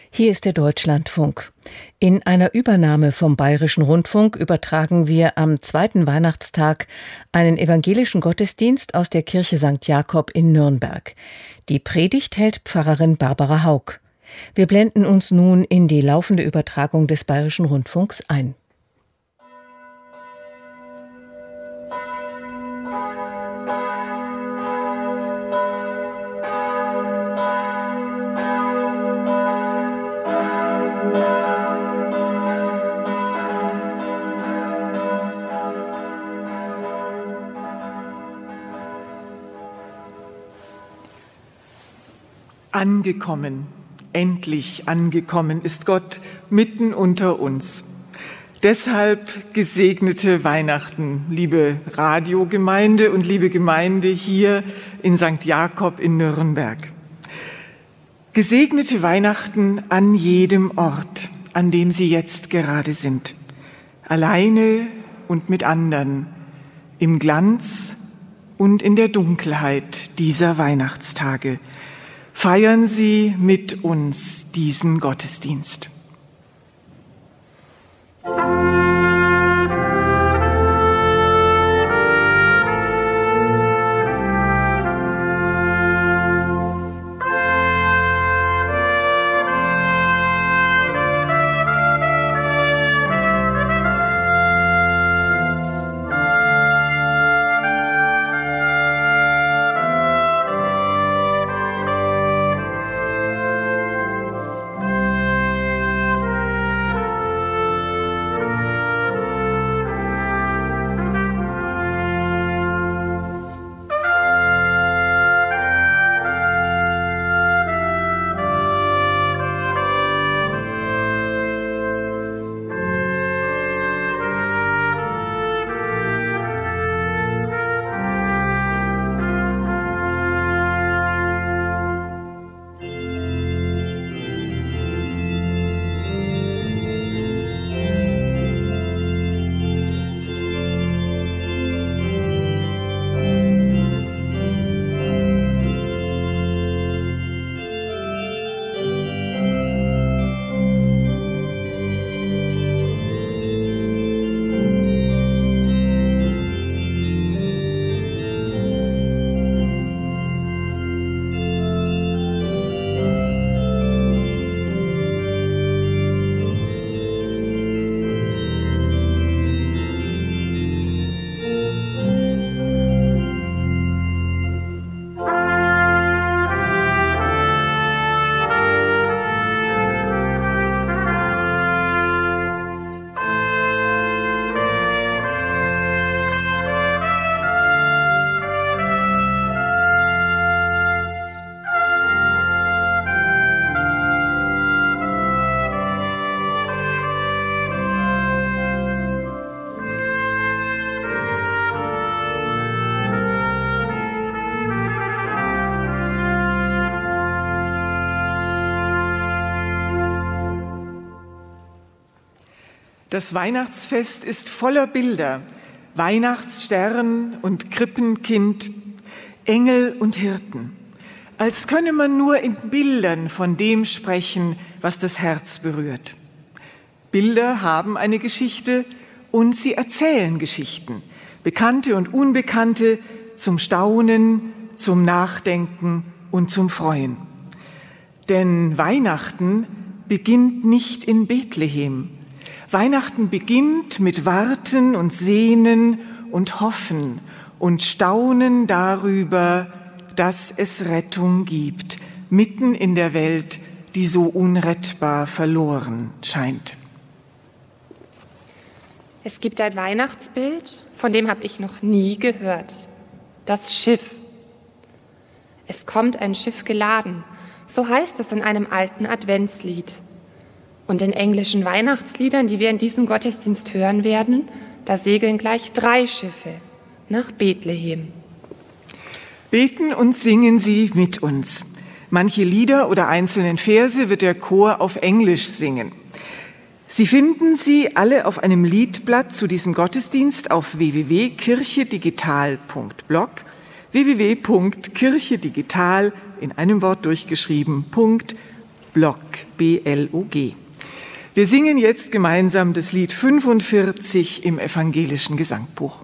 Hier ist der Deutschlandfunk. In einer Übernahme vom Bayerischen Rundfunk übertragen wir am zweiten Weihnachtstag einen evangelischen Gottesdienst aus der Kirche St. Jakob in Nürnberg. Die Predigt hält Pfarrerin Barbara Haug. Wir blenden uns nun in die laufende Übertragung des Bayerischen Rundfunks ein. Angekommen, endlich angekommen ist Gott mitten unter uns. Deshalb gesegnete Weihnachten, liebe Radiogemeinde und liebe Gemeinde hier in St. Jakob in Nürnberg. Gesegnete Weihnachten an jedem Ort, an dem Sie jetzt gerade sind. Alleine und mit anderen, im Glanz und in der Dunkelheit dieser Weihnachtstage. Feiern Sie mit uns diesen Gottesdienst. Das Weihnachtsfest ist voller Bilder, Weihnachtsstern und Krippenkind, Engel und Hirten. Als könne man nur in Bildern von dem sprechen, was das Herz berührt. Bilder haben eine Geschichte und sie erzählen Geschichten, bekannte und unbekannte, zum Staunen, zum Nachdenken und zum Freuen. Denn Weihnachten beginnt nicht in Bethlehem. Weihnachten beginnt mit Warten und Sehnen und Hoffen und Staunen darüber, dass es Rettung gibt, mitten in der Welt, die so unrettbar verloren scheint. Es gibt ein Weihnachtsbild, von dem habe ich noch nie gehört. Das Schiff. Es kommt ein Schiff geladen, so heißt es in einem alten Adventslied. Und in englischen Weihnachtsliedern, die wir in diesem Gottesdienst hören werden, da segeln gleich 3 Schiffe nach Bethlehem. Beten und singen Sie mit uns. Manche Lieder oder einzelnen Verse wird der Chor auf Englisch singen. Sie finden sie alle auf einem Liedblatt zu diesem Gottesdienst auf www.kirchedigital.blog, www.kirchedigital in einem Wort durchgeschrieben.blog. Blog, B-L-O-G. Wir singen jetzt gemeinsam das Lied 45 im evangelischen Gesangbuch.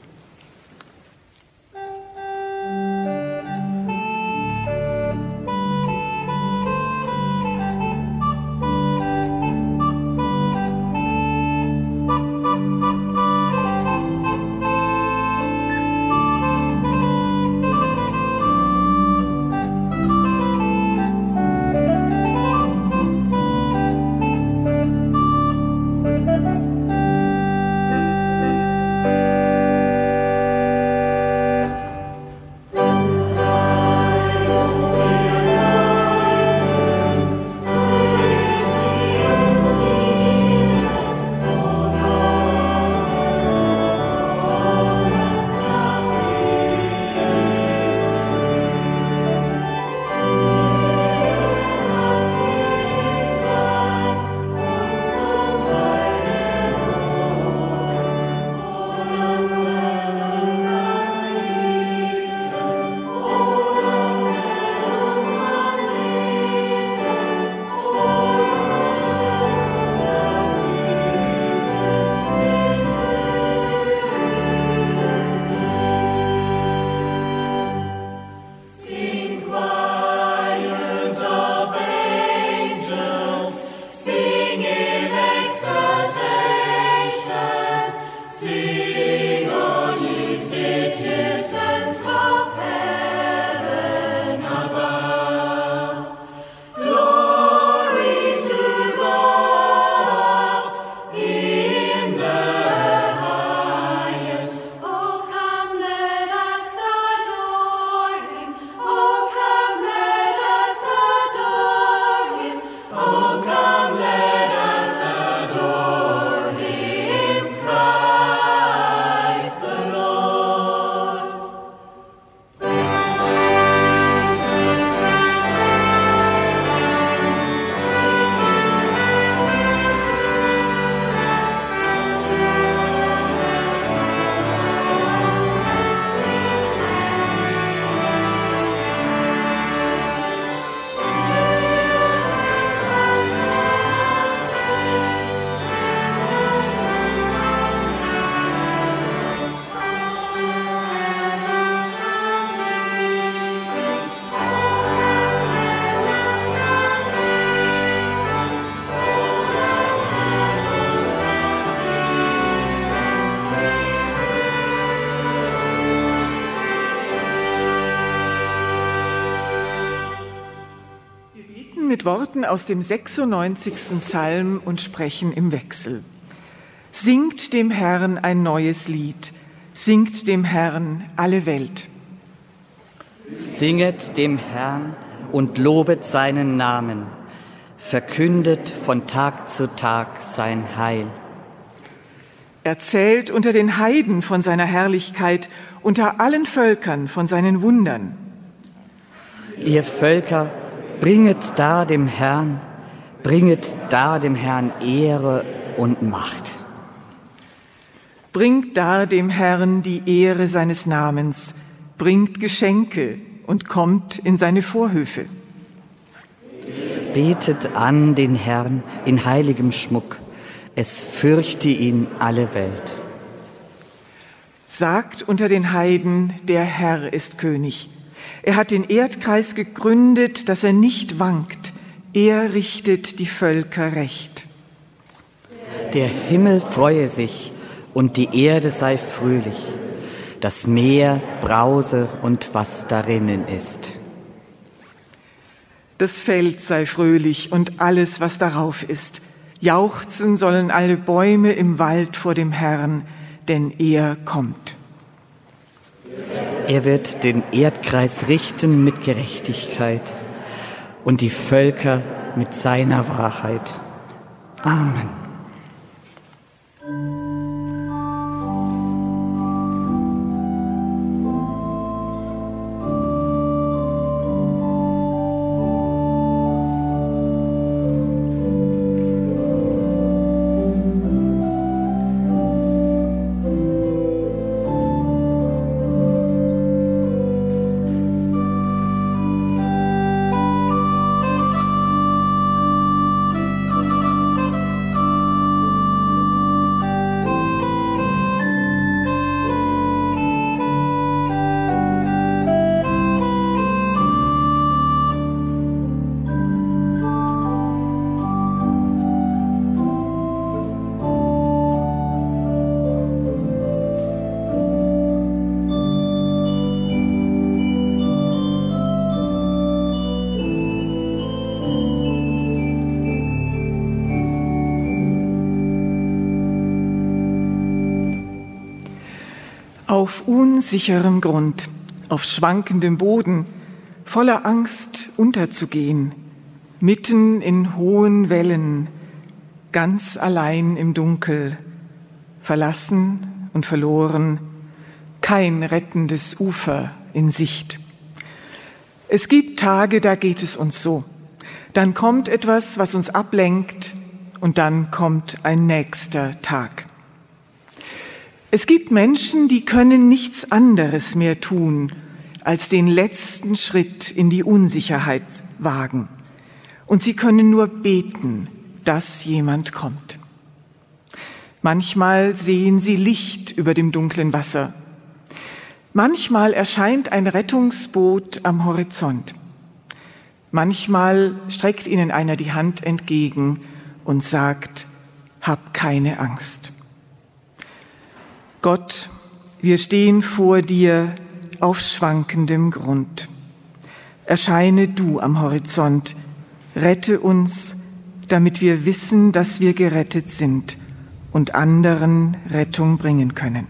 Mit Worten aus dem 96. Psalm und sprechen im Wechsel. Singt dem Herrn ein neues Lied, singt dem Herrn alle Welt. Singet dem Herrn und lobet seinen Namen, verkündet von Tag zu Tag sein Heil. Erzählt unter den Heiden von seiner Herrlichkeit, unter allen Völkern von seinen Wundern. Ihr Völker, bringet da dem Herrn Ehre und Macht. Bringt da dem Herrn die Ehre seines Namens, bringt Geschenke und kommt in seine Vorhöfe. Betet an den Herrn in heiligem Schmuck, es fürchte ihn alle Welt. Sagt unter den Heiden, der Herr ist König. Er hat den Erdkreis gegründet, dass er nicht wankt. Er richtet die Völker recht. Der Himmel freue sich und die Erde sei fröhlich. Das Meer brause und was darinnen ist. Das Feld sei fröhlich und alles, was darauf ist. Jauchzen sollen alle Bäume im Wald vor dem Herrn, denn er kommt. Er wird den Erdkreis richten mit Gerechtigkeit und die Völker mit seiner Wahrheit. Amen. Auf unsicherem Grund, auf schwankendem Boden, voller Angst unterzugehen, mitten in hohen Wellen, ganz allein im Dunkel, verlassen und verloren, kein rettendes Ufer in Sicht. Es gibt Tage, da geht es uns so. Dann kommt etwas, was uns ablenkt, und dann kommt ein nächster Tag. Es gibt Menschen, die können nichts anderes mehr tun, als den letzten Schritt in die Unsicherheit wagen. Und sie können nur beten, dass jemand kommt. Manchmal sehen sie Licht über dem dunklen Wasser. Manchmal erscheint ein Rettungsboot am Horizont. Manchmal streckt ihnen einer die Hand entgegen und sagt: Hab keine Angst. Gott, wir stehen vor dir auf schwankendem Grund. Erscheine du am Horizont, rette uns, damit wir wissen, dass wir gerettet sind und anderen Rettung bringen können.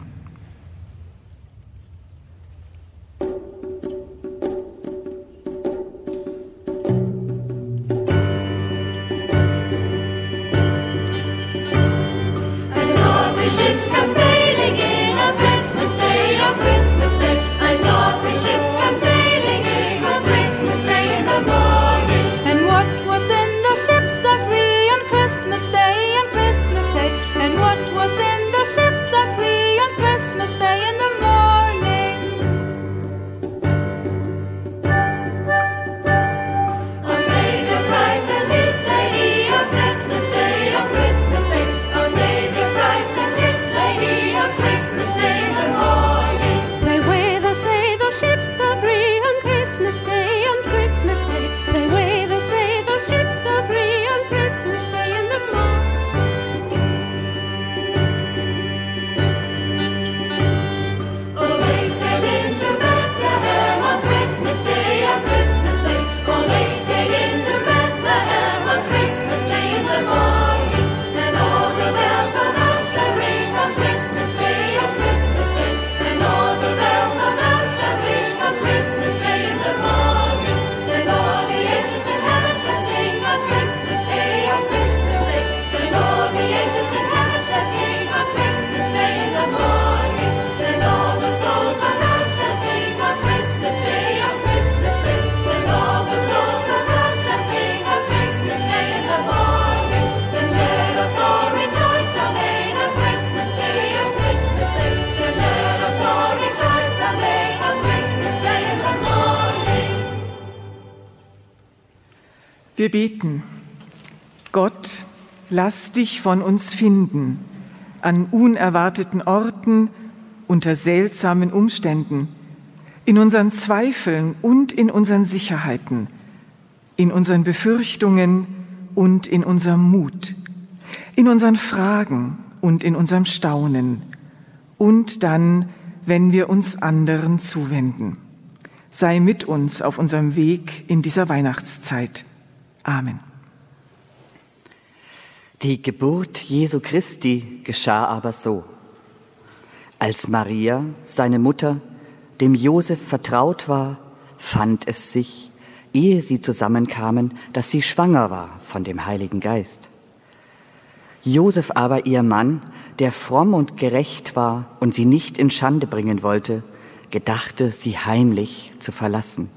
Wir beten: Gott, lass dich von uns finden, an unerwarteten Orten, unter seltsamen Umständen, in unseren Zweifeln und in unseren Sicherheiten, in unseren Befürchtungen und in unserem Mut, in unseren Fragen und in unserem Staunen und dann, wenn wir uns anderen zuwenden. Sei mit uns auf unserem Weg in dieser Weihnachtszeit. Amen. Die Geburt Jesu Christi geschah aber so: Als Maria, seine Mutter, dem Josef vertraut war, fand es sich, ehe sie zusammenkamen, dass sie schwanger war von dem Heiligen Geist. Josef aber, ihr Mann, der fromm und gerecht war und sie nicht in Schande bringen wollte, gedachte, sie heimlich zu verlassen.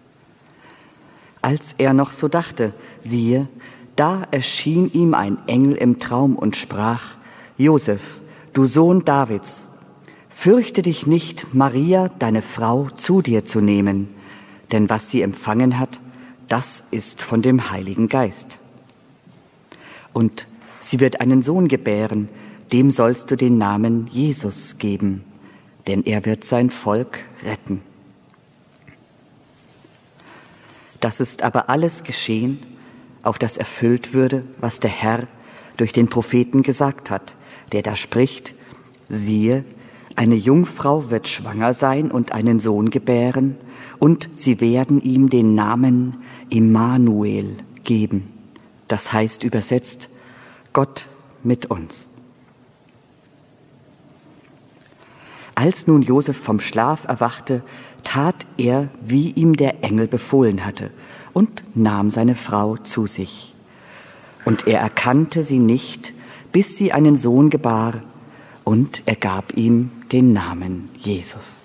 Als er noch so dachte, siehe, da erschien ihm ein Engel im Traum und sprach: Josef, du Sohn Davids, fürchte dich nicht, Maria, deine Frau, zu dir zu nehmen, denn was sie empfangen hat, das ist von dem Heiligen Geist. Und sie wird einen Sohn gebären, dem sollst du den Namen Jesus geben, denn er wird sein Volk retten. Das ist aber alles geschehen, auf das erfüllt würde, was der Herr durch den Propheten gesagt hat, der da spricht: Siehe, eine Jungfrau wird schwanger sein und einen Sohn gebären, und sie werden ihm den Namen Immanuel geben. Das heißt übersetzt: Gott mit uns. Als nun Josef vom Schlaf erwachte, tat er, wie ihm der Engel befohlen hatte, und nahm seine Frau zu sich. Und er erkannte sie nicht, bis sie einen Sohn gebar, und er gab ihm den Namen Jesus.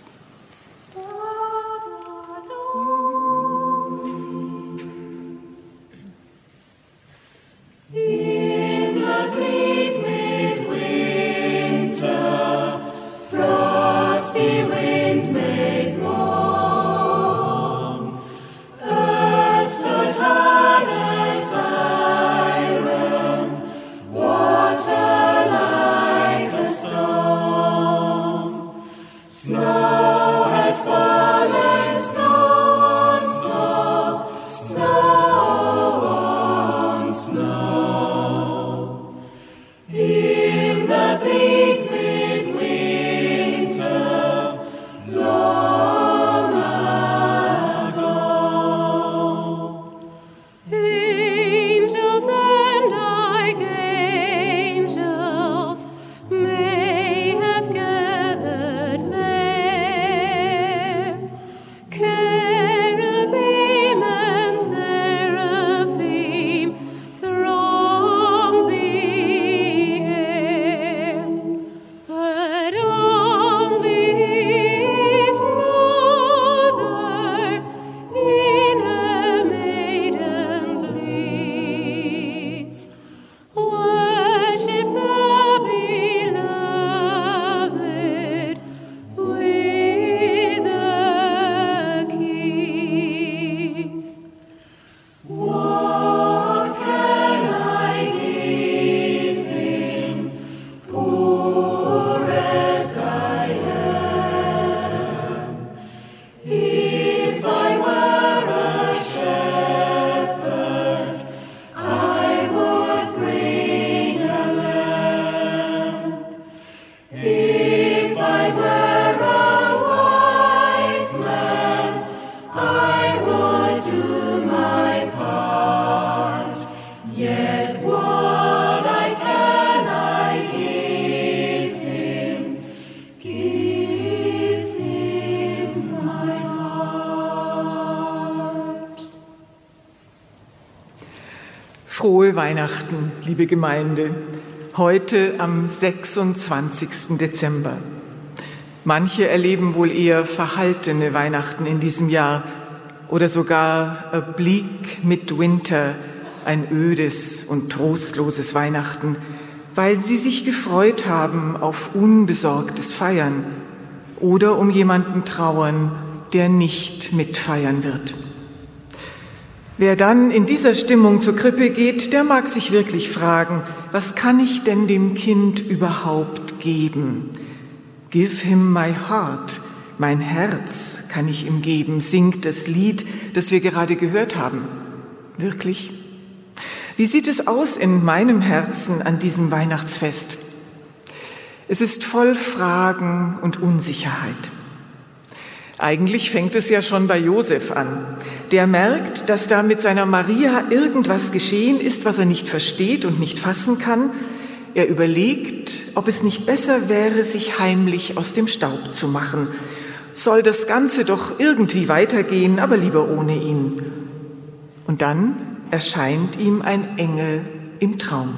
Frohe Weihnachten, liebe Gemeinde, heute am 26. Dezember. Manche erleben wohl eher verhaltene Weihnachten in diesem Jahr oder sogar a bleak midwinter, ein ödes und trostloses Weihnachten, weil sie sich gefreut haben auf unbesorgtes Feiern oder um jemanden trauern, der nicht mitfeiern wird. Wer dann in dieser Stimmung zur Krippe geht, der mag sich wirklich fragen, was kann ich denn dem Kind überhaupt geben? Give him my heart, mein Herz kann ich ihm geben, singt das Lied, das wir gerade gehört haben. Wirklich? Wie sieht es aus in meinem Herzen an diesem Weihnachtsfest? Es ist voll Fragen und Unsicherheit. Eigentlich fängt es ja schon bei Josef an. Der merkt, dass da mit seiner Maria irgendwas geschehen ist, was er nicht versteht und nicht fassen kann. Er überlegt, ob es nicht besser wäre, sich heimlich aus dem Staub zu machen. Soll das Ganze doch irgendwie weitergehen, aber lieber ohne ihn. Und dann erscheint ihm ein Engel im Traum.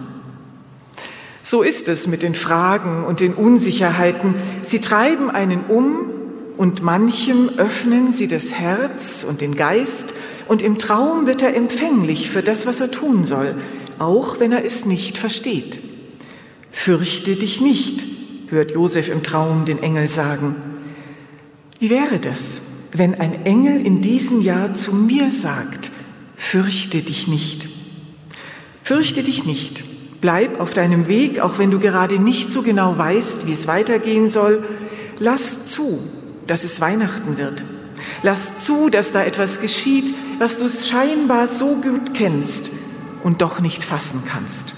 So ist es mit den Fragen und den Unsicherheiten. Sie treiben einen um, und manchem öffnen sie das Herz und den Geist, und im Traum wird er empfänglich für das, was er tun soll, auch wenn er es nicht versteht. Fürchte dich nicht, hört Josef im Traum den Engel sagen. Wie wäre das, wenn ein Engel in diesem Jahr zu mir sagt, fürchte dich nicht. Fürchte dich nicht, bleib auf deinem Weg, auch wenn du gerade nicht so genau weißt, wie es weitergehen soll. Lass zu, dass es Weihnachten wird. Lass zu, dass da etwas geschieht, was du scheinbar so gut kennst und doch nicht fassen kannst.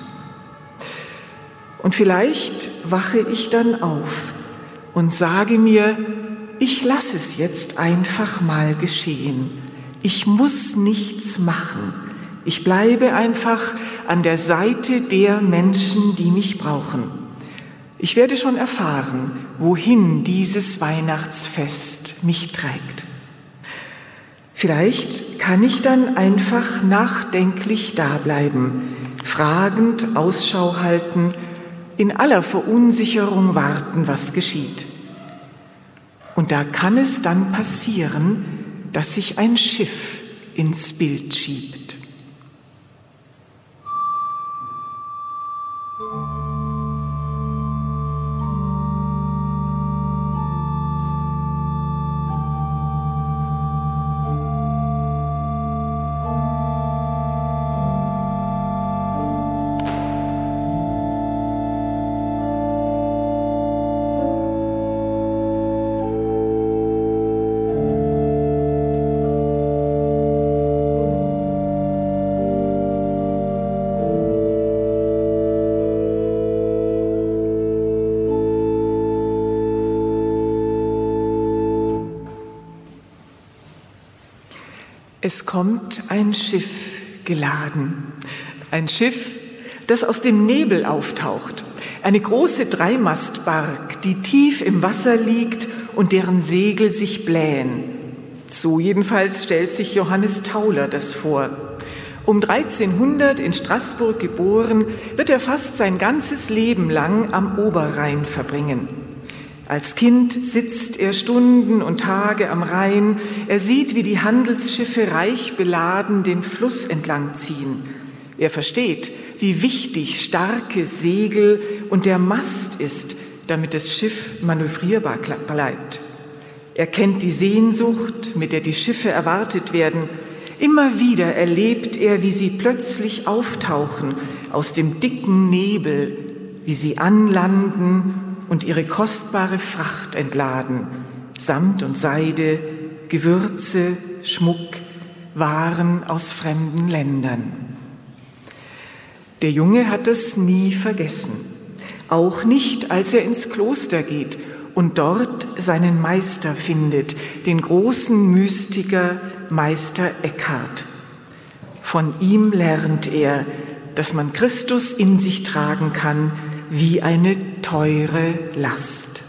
Und vielleicht wache ich dann auf und sage mir, ich lasse es jetzt einfach mal geschehen. Ich muss nichts machen. Ich bleibe einfach an der Seite der Menschen, die mich brauchen. Ich werde schon erfahren, wohin dieses Weihnachtsfest mich trägt. Vielleicht kann ich dann einfach nachdenklich dableiben, fragend Ausschau halten, in aller Verunsicherung warten, was geschieht. Und da kann es dann passieren, dass sich ein Schiff ins Bild schiebt. Es kommt ein Schiff geladen, ein Schiff, das aus dem Nebel auftaucht, eine große Dreimastbark, die tief im Wasser liegt und deren Segel sich blähen. So jedenfalls stellt sich Johannes Tauler das vor. Um 1300 in Straßburg geboren, wird er fast sein ganzes Leben lang am Oberrhein verbringen. Als Kind sitzt er Stunden und Tage am Rhein. Er sieht, wie die Handelsschiffe reich beladen den Fluss entlang ziehen. Er versteht, wie wichtig starke Segel und der Mast ist, damit das Schiff manövrierbar bleibt. Er kennt die Sehnsucht, mit der die Schiffe erwartet werden. Immer wieder erlebt er, wie sie plötzlich auftauchen aus dem dicken Nebel, wie sie anlanden und ihre kostbare Fracht entladen, Samt und Seide, Gewürze, Schmuck, Waren aus fremden Ländern. Der Junge hat es nie vergessen, auch nicht, als er ins Kloster geht und dort seinen Meister findet, den großen Mystiker Meister Eckhart. Von ihm lernt er, dass man Christus in sich tragen kann wie eine teure Last.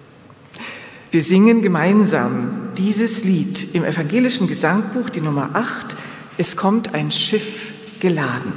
Wir singen gemeinsam dieses Lied im evangelischen Gesangbuch, die Nummer 8, Es kommt ein Schiff geladen.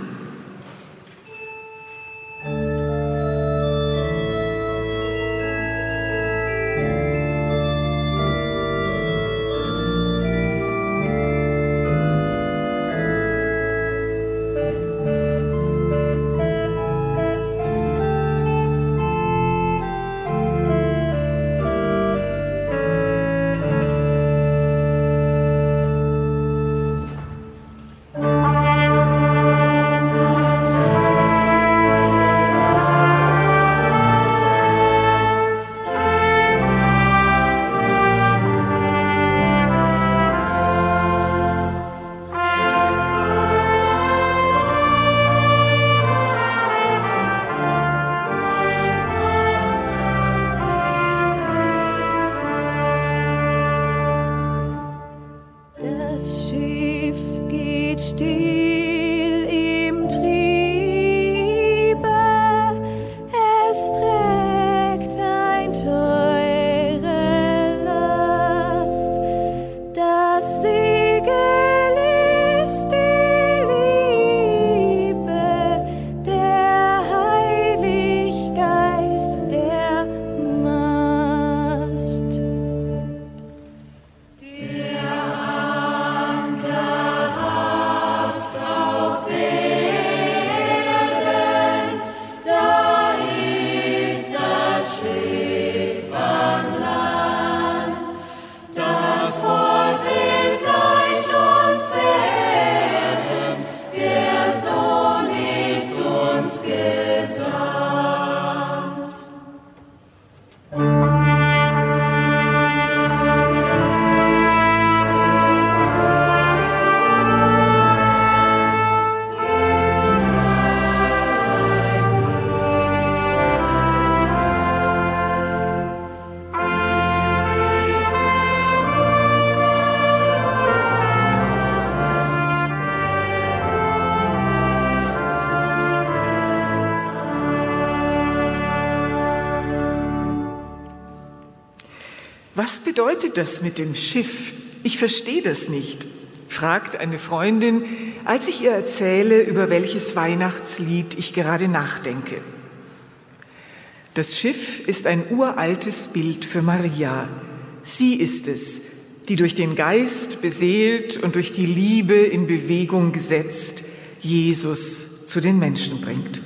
Was bedeutet das mit dem Schiff? Ich verstehe das nicht, fragt eine Freundin, als ich ihr erzähle, über welches Weihnachtslied ich gerade nachdenke. Das Schiff ist ein uraltes Bild für Maria. Sie ist es, die durch den Geist beseelt und durch die Liebe in Bewegung gesetzt Jesus zu den Menschen bringt.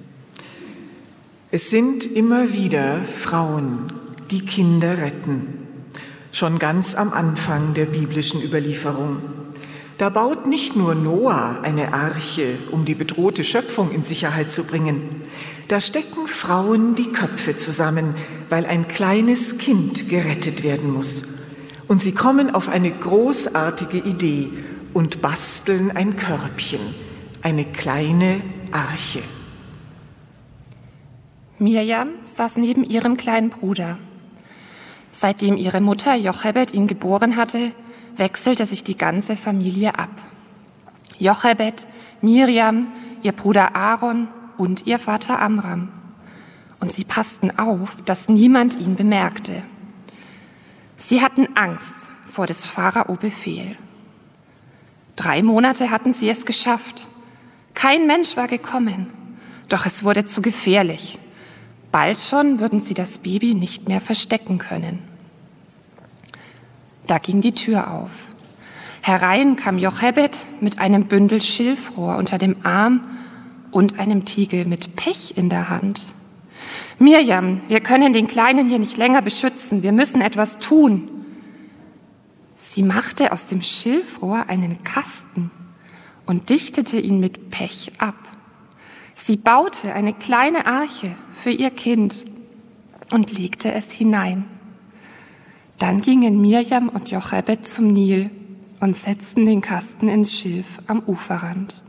Es sind immer wieder Frauen, die Kinder retten. Schon ganz am Anfang der biblischen Überlieferung. Da baut nicht nur Noah eine Arche, um die bedrohte Schöpfung in Sicherheit zu bringen. Da stecken Frauen die Köpfe zusammen, weil ein kleines Kind gerettet werden muss. Und sie kommen auf eine großartige Idee und basteln ein Körbchen, eine kleine Arche. Mirjam saß neben ihrem kleinen Bruder. Seitdem ihre Mutter Jochebed ihn geboren hatte, wechselte sich die ganze Familie ab. Jochebed, Mirjam, ihr Bruder Aaron und ihr Vater Amram. Und sie passten auf, dass niemand ihn bemerkte. Sie hatten Angst vor des Pharao Befehl. 3 Monate hatten sie es geschafft. Kein Mensch war gekommen, doch es wurde zu gefährlich. Bald schon würden sie das Baby nicht mehr verstecken können. Da ging die Tür auf. Herein kam Jochebed mit einem Bündel Schilfrohr unter dem Arm und einem Tiegel mit Pech in der Hand. Mirjam, wir können den Kleinen hier nicht länger beschützen. Wir müssen etwas tun. Sie machte aus dem Schilfrohr einen Kasten und dichtete ihn mit Pech ab. Sie baute eine kleine Arche für ihr Kind und legte es hinein. Dann gingen Mirjam und Jochebed zum Nil und setzten den Kasten ins Schilf am Uferrand.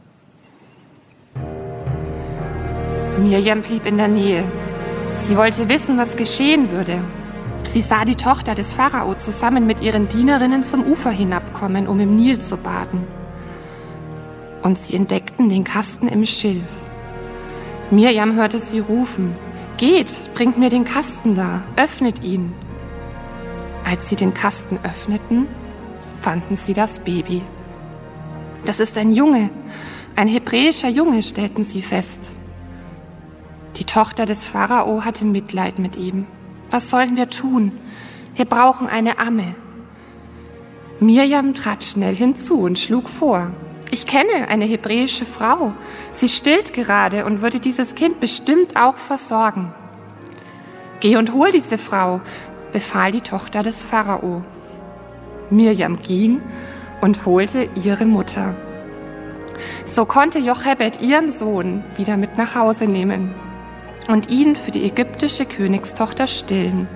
Mirjam blieb in der Nähe. Sie wollte wissen, was geschehen würde. Sie sah die Tochter des Pharao zusammen mit ihren Dienerinnen zum Ufer hinabkommen, um im Nil zu baden. Und sie entdeckten den Kasten im Schilf. Mirjam hörte sie rufen: Geht, bringt mir den Kasten da, öffnet ihn. Als sie den Kasten öffneten, fanden sie das Baby. Das ist ein Junge, ein hebräischer Junge, stellten sie fest. Die Tochter des Pharao hatte Mitleid mit ihm. Was sollen wir tun? Wir brauchen eine Amme. Mirjam trat schnell hinzu und schlug vor: Ich kenne eine hebräische Frau. Sie stillt gerade und würde dieses Kind bestimmt auch versorgen. Geh und hol diese Frau, befahl die Tochter des Pharao. Mirjam ging und holte ihre Mutter. So konnte Jochebed ihren Sohn wieder mit nach Hause nehmen und ihn für die ägyptische Königstochter stillen.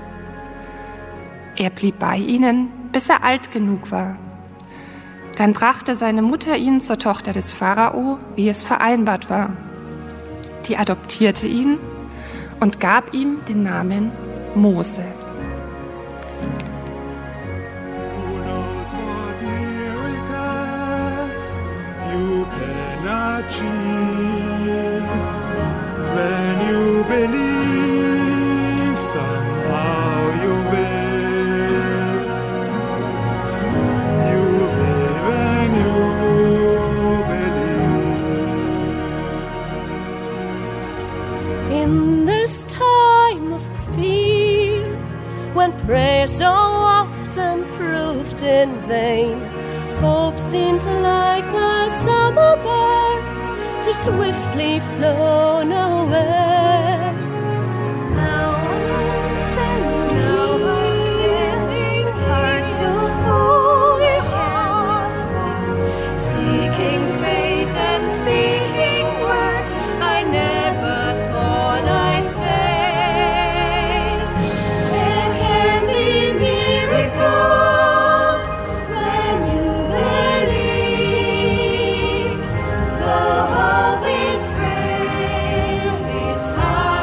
Er blieb bei ihnen, bis er alt genug war. Dann brachte seine Mutter ihn zur Tochter des Pharao, wie es vereinbart war. Die adoptierte ihn und gab ihm den Namen Mose. When you believe, somehow you will. You will when you believe. In this time of fear, when prayer so often proved in vain, hope seemed like the summer birds too swiftly flown away. Now I'm standing, heart so full of heart, seeking faith and speaking words I never thought I'd say. There can be miracles when you believe. Though hope is frail, it's hard.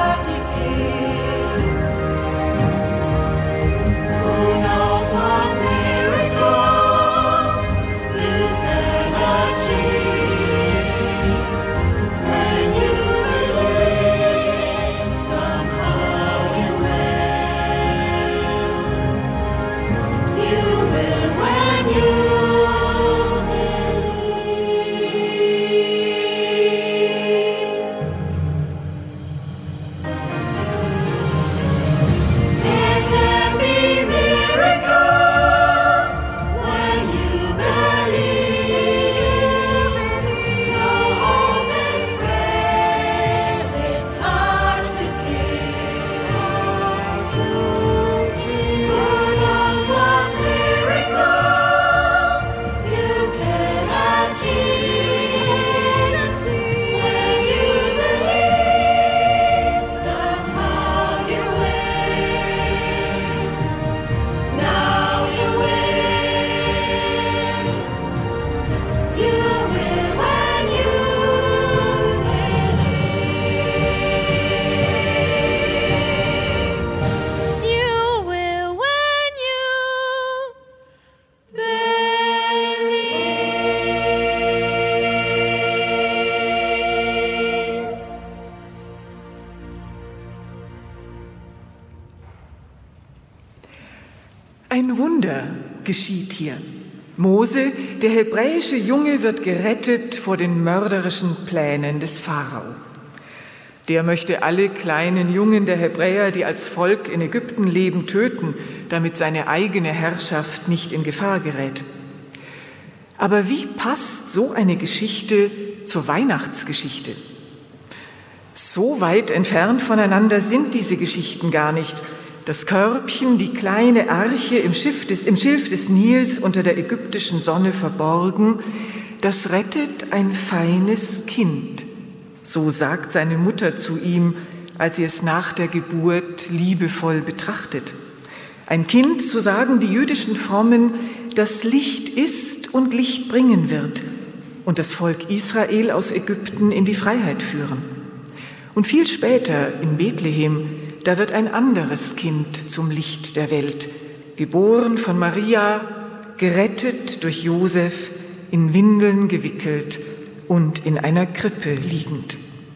Ein Wunder geschieht hier. Mose, der hebräische Junge, wird gerettet vor den mörderischen Plänen des Pharao. Der möchte alle kleinen Jungen der Hebräer, die als Volk in Ägypten leben, töten, damit seine eigene Herrschaft nicht in Gefahr gerät. Aber wie passt so eine Geschichte zur Weihnachtsgeschichte? So weit entfernt voneinander sind diese Geschichten gar nicht. Das Körbchen, die kleine Arche im Schilf des Nils unter der ägyptischen Sonne verborgen, das rettet ein feines Kind. So sagt seine Mutter zu ihm, als sie es nach der Geburt liebevoll betrachtet. Ein Kind, so sagen die jüdischen Frommen, das Licht ist und Licht bringen wird und das Volk Israel aus Ägypten in die Freiheit führen. Und viel später in Bethlehem, da wird ein anderes Kind zum Licht der Welt, geboren von Maria, gerettet durch Josef, in Windeln gewickelt und in einer Krippe liegend.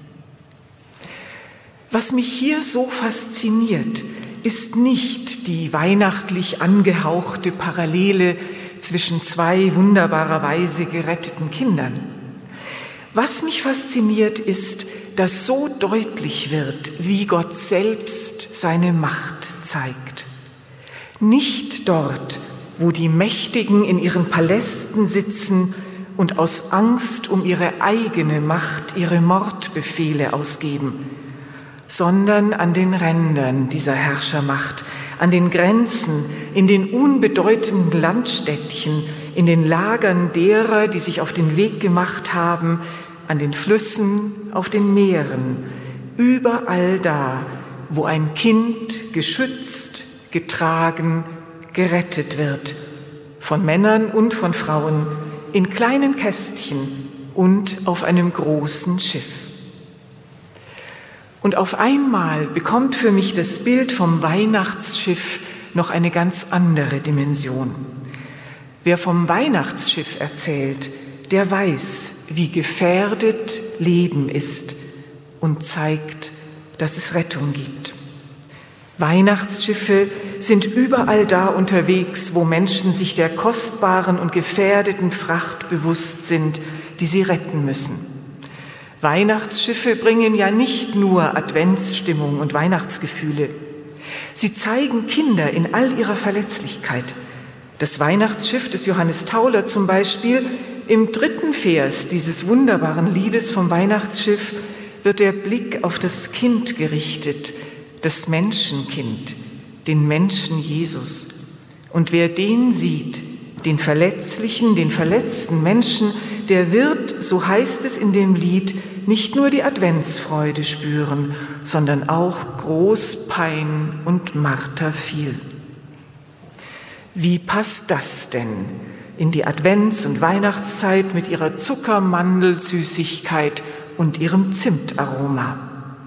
Was mich hier so fasziniert, ist nicht die weihnachtlich angehauchte Parallele zwischen zwei wunderbarerweise geretteten Kindern. Was mich fasziniert, ist, dass so deutlich wird, wie Gott selbst seine Macht zeigt. Nicht dort, wo die Mächtigen in ihren Palästen sitzen und aus Angst um ihre eigene Macht ihre Mordbefehle ausgeben, sondern an den Rändern dieser Herrschermacht, an den Grenzen, in den unbedeutenden Landstädtchen, in den Lagern derer, die sich auf den Weg gemacht haben, an den Flüssen, auf den Meeren, überall da, wo ein Kind geschützt, getragen, gerettet wird, von Männern und von Frauen, in kleinen Kästchen und auf einem großen Schiff. Und auf einmal bekommt für mich das Bild vom Weihnachtsschiff noch eine ganz andere Dimension. Wer vom Weihnachtsschiff erzählt, der weiß, wie gefährdet Leben ist und zeigt, dass es Rettung gibt. Weihnachtsschiffe sind überall da unterwegs, wo Menschen sich der kostbaren und gefährdeten Fracht bewusst sind, die sie retten müssen. Weihnachtsschiffe bringen ja nicht nur Adventsstimmung und Weihnachtsgefühle. Sie zeigen Kinder in all ihrer Verletzlichkeit. Das Weihnachtsschiff des Johannes Tauler zum Beispiel, im 3. Vers dieses wunderbaren Liedes vom Weihnachtsschiff wird der Blick auf das Kind gerichtet, das Menschenkind, den Menschen Jesus. Und wer den sieht, den verletzlichen, den verletzten Menschen, der wird, so heißt es in dem Lied, nicht nur die Adventsfreude spüren, sondern auch Großpein und Marter viel. Wie passt das denn in die Advents- und Weihnachtszeit mit ihrer Zuckermandelsüßigkeit und ihrem Zimtaroma?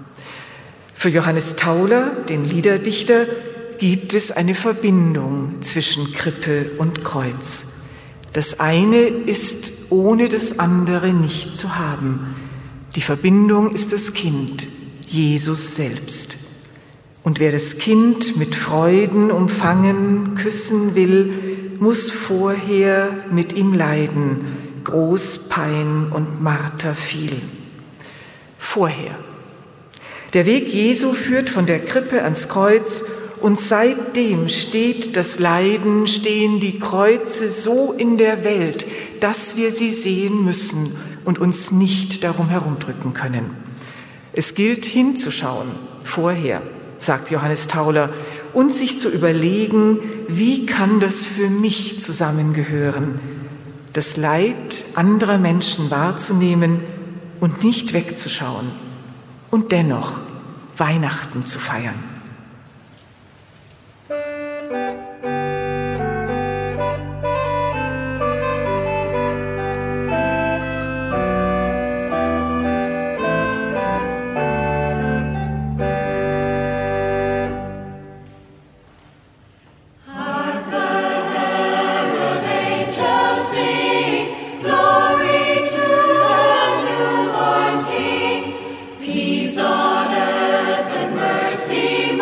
Für Johannes Tauler, den Liederdichter, gibt es eine Verbindung zwischen Krippe und Kreuz. Das eine ist ohne das andere nicht zu haben. Die Verbindung ist das Kind, Jesus selbst. Und wer das Kind mit Freuden umfangen, küssen will, muss vorher mit ihm leiden, Großpein und Marter viel. Vorher. Der Weg Jesu führt von der Krippe ans Kreuz und seitdem steht das Leiden, stehen die Kreuze so in der Welt, dass wir sie sehen müssen und uns nicht darum herumdrücken können. Es gilt hinzuschauen, vorher, sagt Johannes Tauler, und sich zu überlegen, wie kann das für mich zusammengehören, das Leid anderer Menschen wahrzunehmen und nicht wegzuschauen und dennoch Weihnachten zu feiern. Peace on earth and mercy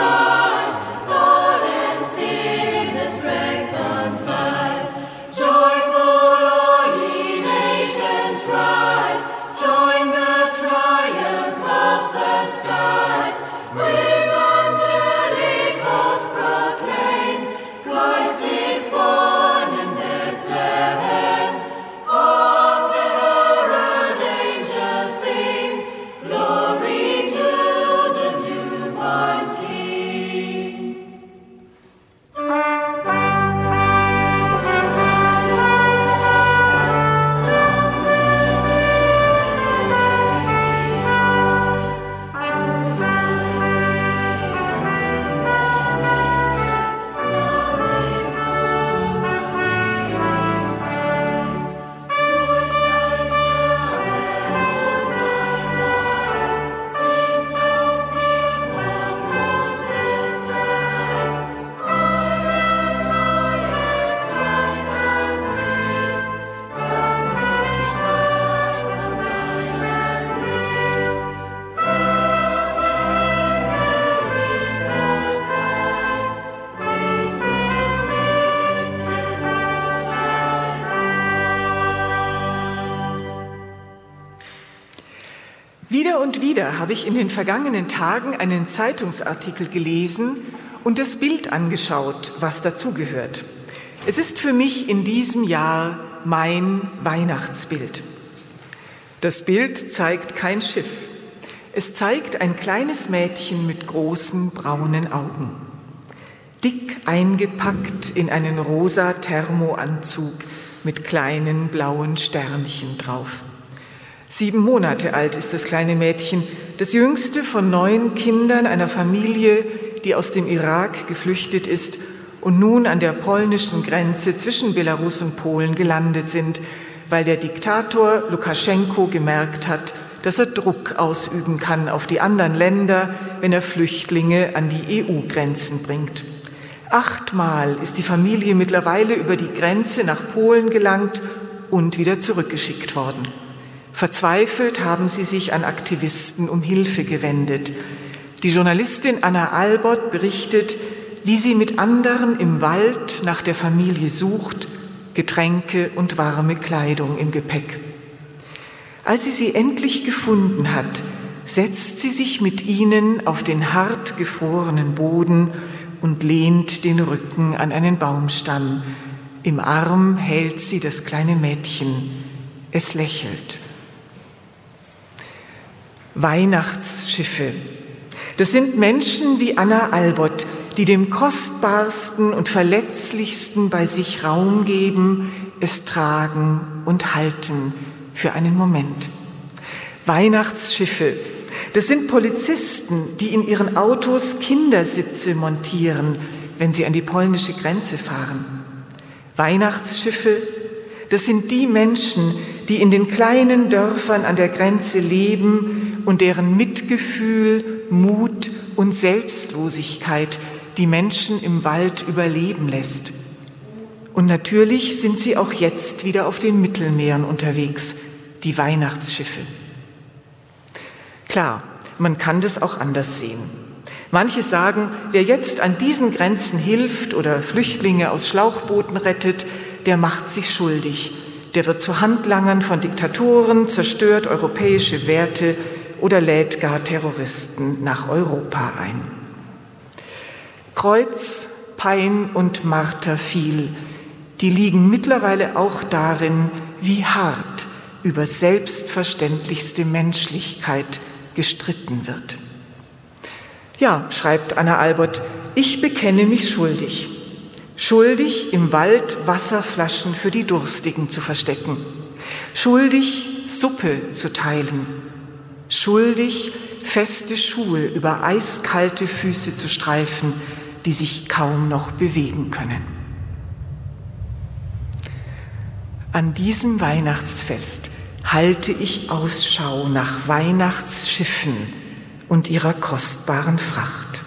Wieder und wieder habe ich in den vergangenen Tagen einen Zeitungsartikel gelesen und das Bild angeschaut, was dazugehört. Es ist für mich in diesem Jahr mein Weihnachtsbild. Das Bild zeigt kein Schiff. Es zeigt ein kleines Mädchen mit großen braunen Augen. Dick eingepackt in einen rosa Thermoanzug mit kleinen blauen Sternchen drauf. 7 Monate alt ist das kleine Mädchen, das jüngste von 9 Kindern einer Familie, die aus dem Irak geflüchtet ist und nun an der polnischen Grenze zwischen Belarus und Polen gelandet sind, weil der Diktator Lukaschenko gemerkt hat, dass er Druck ausüben kann auf die anderen Länder, wenn er Flüchtlinge an die EU-Grenzen bringt. 8-mal ist die Familie mittlerweile über die Grenze nach Polen gelangt und wieder zurückgeschickt worden. Verzweifelt haben sie sich an Aktivisten um Hilfe gewendet. Die Journalistin Anna Albert berichtet, wie sie mit anderen im Wald nach der Familie sucht, Getränke und warme Kleidung im Gepäck. Als sie sie endlich gefunden hat, setzt sie sich mit ihnen auf den hart gefrorenen Boden und lehnt den Rücken an einen Baumstamm. Im Arm hält sie das kleine Mädchen. Es lächelt. Weihnachtsschiffe. Das sind Menschen wie Anna Albert, die dem Kostbarsten und Verletzlichsten bei sich Raum geben, es tragen und halten für einen Moment. Weihnachtsschiffe. Das sind Polizisten, die in ihren Autos Kindersitze montieren, wenn sie an die polnische Grenze fahren. Weihnachtsschiffe. Das sind die Menschen, die in den kleinen Dörfern an der Grenze leben und deren Mitgefühl, Mut und Selbstlosigkeit die Menschen im Wald überleben lässt. Und natürlich sind sie auch jetzt wieder auf den Mittelmeeren unterwegs, die Weihnachtsschiffe. Klar, man kann das auch anders sehen. Manche sagen, wer jetzt an diesen Grenzen hilft oder Flüchtlinge aus Schlauchbooten rettet, der macht sich schuldig. Der wird zu Handlangern von Diktatoren, zerstört europäische Werte oder lädt gar Terroristen nach Europa ein. Kreuz, Pein und Marter viel, die liegen mittlerweile auch darin, wie hart über selbstverständlichste Menschlichkeit gestritten wird. Ja, schreibt Anna Albert, ich bekenne mich schuldig. Schuldig, im Wald Wasserflaschen für die Durstigen zu verstecken. Schuldig, Suppe zu teilen. Schuldig, feste Schuhe über eiskalte Füße zu streifen, die sich kaum noch bewegen können. An diesem Weihnachtsfest halte ich Ausschau nach Weihnachtsschiffen und ihrer kostbaren Fracht.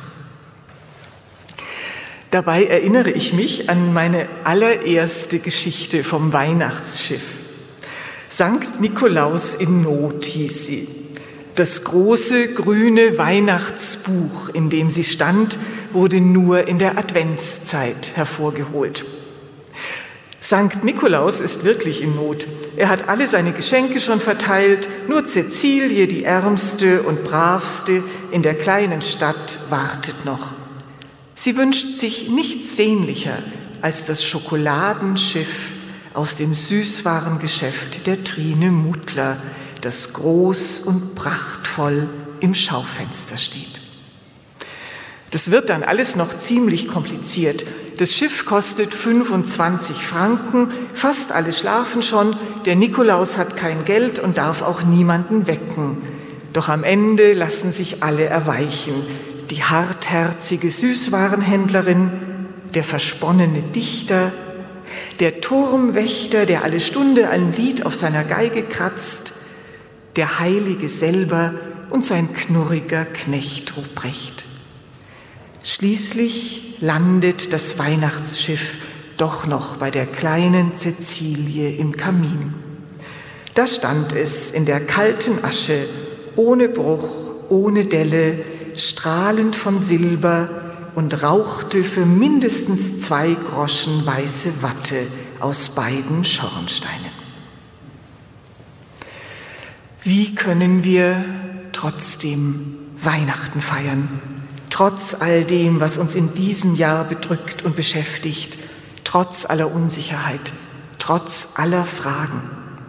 Dabei erinnere ich mich an meine allererste Geschichte vom Weihnachtsschiff. Sankt Nikolaus in Not hieß sie. Das große grüne Weihnachtsbuch, in dem sie stand, wurde nur in der Adventszeit hervorgeholt. Sankt Nikolaus ist wirklich in Not. Er hat alle seine Geschenke schon verteilt, nur Cäcilie, die ärmste und bravste in der kleinen Stadt, wartet noch. Sie wünscht sich nichts sehnlicher als das Schokoladenschiff aus dem Süßwarengeschäft der Trine Mutler, das groß und prachtvoll im Schaufenster steht. Das wird dann alles noch ziemlich kompliziert. Das Schiff kostet 25 Franken, fast alle schlafen schon, der Nikolaus hat kein Geld und darf auch niemanden wecken. Doch am Ende lassen sich alle erweichen. Die hartherzige Süßwarenhändlerin, der versponnene Dichter, der Turmwächter, der alle Stunde ein Lied auf seiner Geige kratzt, der Heilige selber und sein knurriger Knecht Ruprecht. Schließlich landet das Weihnachtsschiff doch noch bei der kleinen Cäcilie im Kamin. Da stand es in der kalten Asche, ohne Bruch, ohne Delle, strahlend von Silber und rauchte für mindestens 2 Groschen weiße Watte aus beiden Schornsteinen. Wie können wir trotzdem Weihnachten feiern. Trotz all dem, was uns in diesem Jahr bedrückt und beschäftigt, trotz aller Unsicherheit, trotz aller Fragen.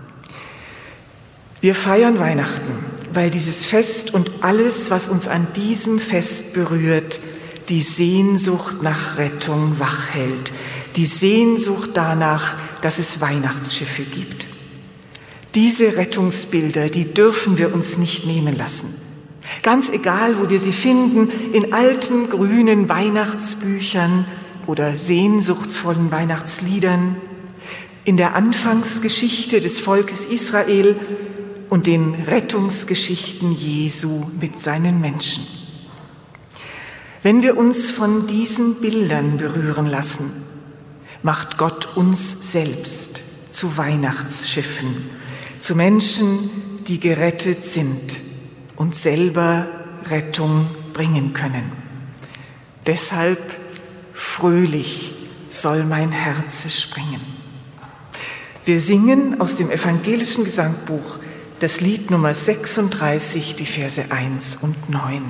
Wir feiern Weihnachten, weil dieses Fest und alles, was uns an diesem Fest berührt, die Sehnsucht nach Rettung wachhält, die Sehnsucht danach, dass es Weihnachtsschiffe gibt. Diese Rettungsbilder, die dürfen wir uns nicht nehmen lassen. Ganz egal, wo wir sie finden, in alten grünen Weihnachtsbüchern oder sehnsuchtsvollen Weihnachtsliedern, in der Anfangsgeschichte des Volkes Israel und den Rettungsgeschichten Jesu mit seinen Menschen. Wenn wir uns von diesen Bildern berühren lassen, macht Gott uns selbst zu Weihnachtsschiffen, zu Menschen, die gerettet sind und selber Rettung bringen können. Deshalb fröhlich soll mein Herz springen. Wir singen aus dem evangelischen Gesangbuch das Lied Nummer 36, die Verse 1 und 9.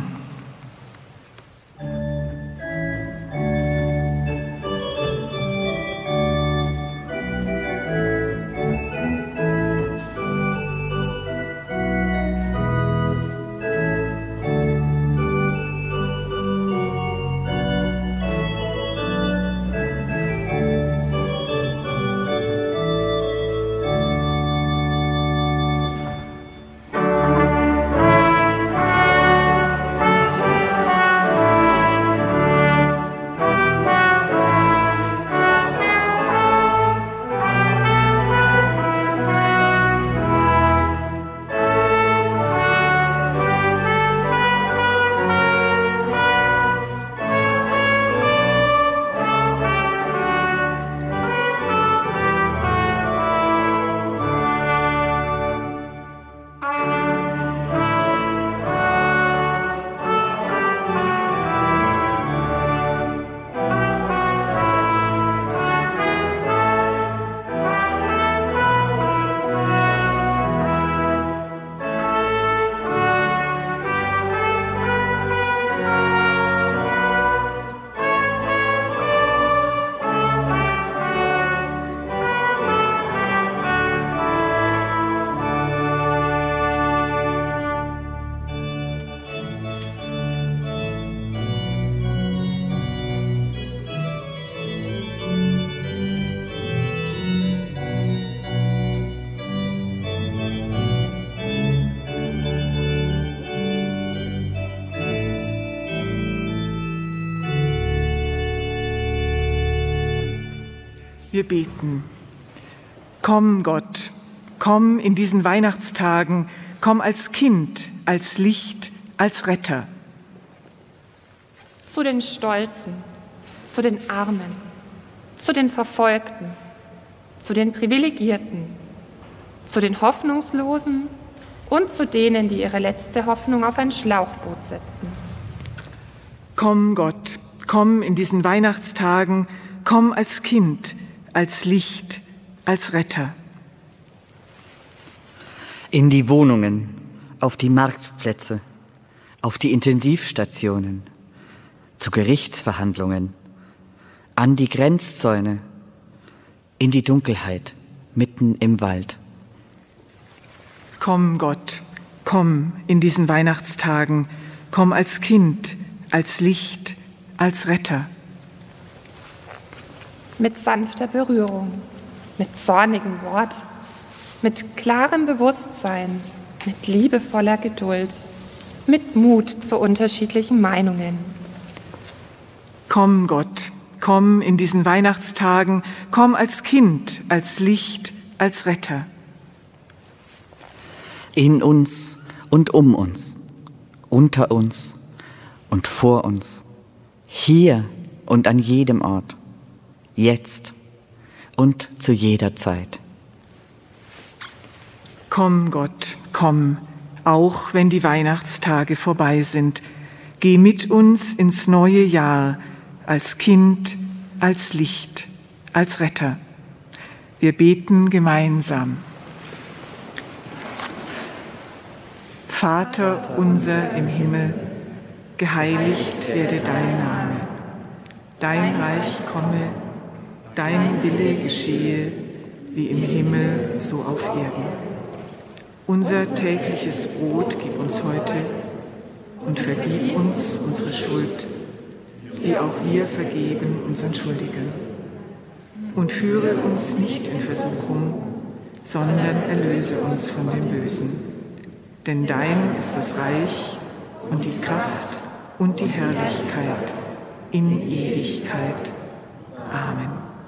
Wir beten. Komm, Gott, komm in diesen Weihnachtstagen, komm als Kind, als Licht, als Retter. Zu den Stolzen, zu den Armen, zu den Verfolgten, zu den Privilegierten, zu den Hoffnungslosen und zu denen, die ihre letzte Hoffnung auf ein Schlauchboot setzen. Komm, Gott, komm in diesen Weihnachtstagen, komm als Kind, als Licht, als Retter. In die Wohnungen, auf die Marktplätze, auf die Intensivstationen, zu Gerichtsverhandlungen, an die Grenzzäune, in die Dunkelheit, mitten im Wald. Komm, Gott, komm in diesen Weihnachtstagen, komm als Kind, als Licht, als Retter. Mit sanfter Berührung, mit zornigem Wort, mit klarem Bewusstsein, mit liebevoller Geduld, mit Mut zu unterschiedlichen Meinungen. Komm, Gott, komm in diesen Weihnachtstagen, komm als Kind, als Licht, als Retter. In uns und um uns, unter uns und vor uns, hier und an jedem Ort, jetzt und zu jeder Zeit. Komm, Gott, komm, auch wenn die Weihnachtstage vorbei sind. Geh mit uns ins neue Jahr, als Kind, als Licht, als Retter. Wir beten gemeinsam. Vater unser im Himmel, geheiligt werde dein Name. Dein Reich komme, dein Wille geschehe, wie im Himmel, so auf Erden. Unser tägliches Brot gib uns heute und vergib uns unsere Schuld, wie auch wir vergeben unseren Schuldigern. Und führe uns nicht in Versuchung, sondern erlöse uns von dem Bösen. Denn dein ist das Reich und die Kraft und die Herrlichkeit in Ewigkeit. Amen.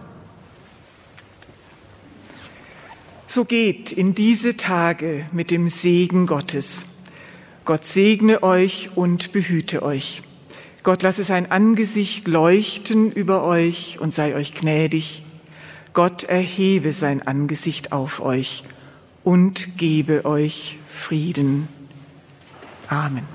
So geht in diese Tage mit dem Segen Gottes. Gott segne euch und behüte euch. Gott lasse sein Angesicht leuchten über euch und sei euch gnädig. Gott erhebe sein Angesicht auf euch und gebe euch Frieden. Amen.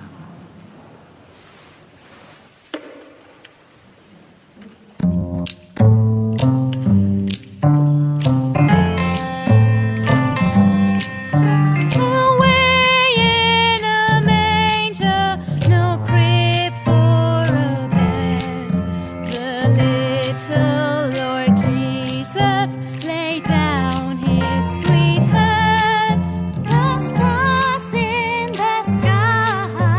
The stars in the sky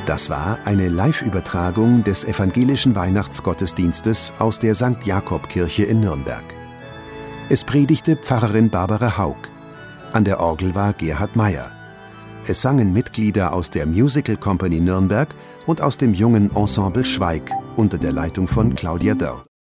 Das war eine Live-Übertragung des evangelischen Weihnachtsgottesdienstes aus der St. Jakob-Kirche in Nürnberg. Es predigte Pfarrerin Barbara Haug. An der Orgel war Gerhard Meyer. Es sangen Mitglieder aus der Musical Company Nürnberg und aus dem jungen Ensemble Schweig unter der Leitung von Claudia Dörr.